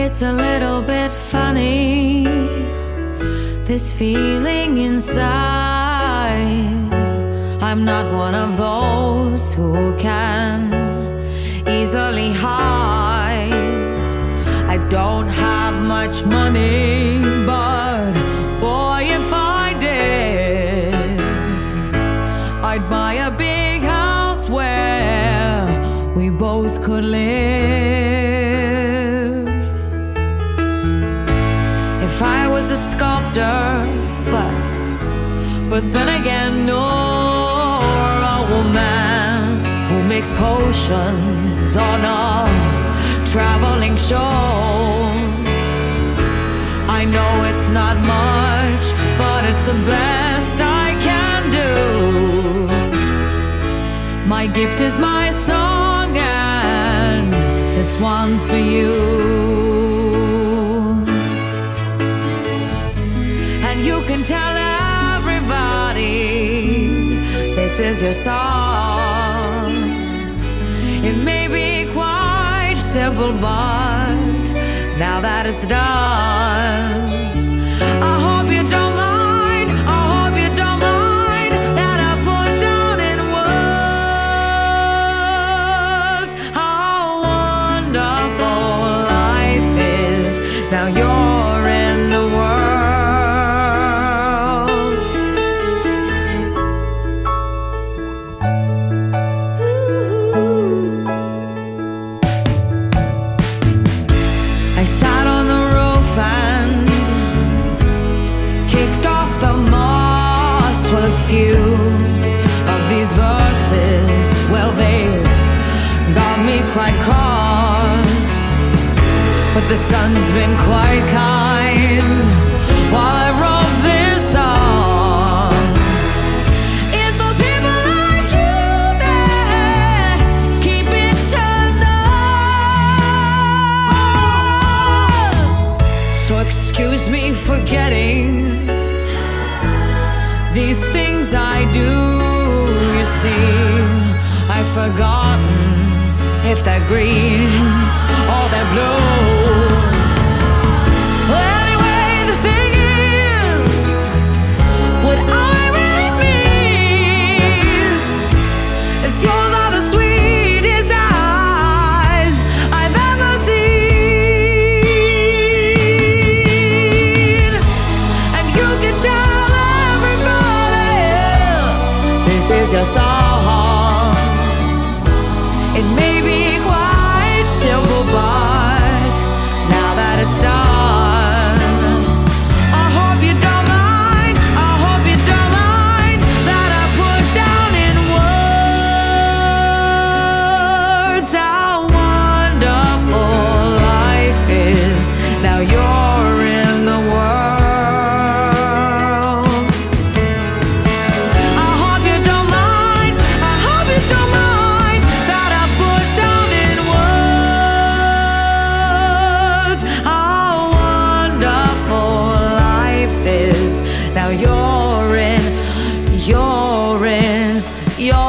It's a little bit funny, this feeling inside. I'm not one of those who can easily hide. I don't have much money, but boy, if I did, I'd buy a big house where we both could live. If I was a sculptor, but then again, nor a woman who makes potions on a traveling show. I know it's not much, but it's the best I can do. My gift is my song, and this one's for you. You can tell everybody this is your song. It may be quite simple, but now that it's done, I hope you don't mind, I hope you don't mind that I put down in words how wonderful life is. Now you're in the world. I sat on the roof and kicked off the moss. Well, a few of these verses, well, they've got me quite cross. But the sun's been quite kind while I wrote this song. It's for people like you that keep it turned on. So excuse me for getting these things I do. You see, I've forgotten if they're green or they're blue. Well, anyway, the thing is, what I really mean is yours are the sweetest eyes I've ever seen. And you can tell everybody this is your song. It may be quite simple, but now that it's done, I hope you don't mind, I hope you don't mind that I put down in words how wonderful life is. Now you're in the world. I hope you don't mind, I hope you don't mind that I put down in words how wonderful life is. Now you're in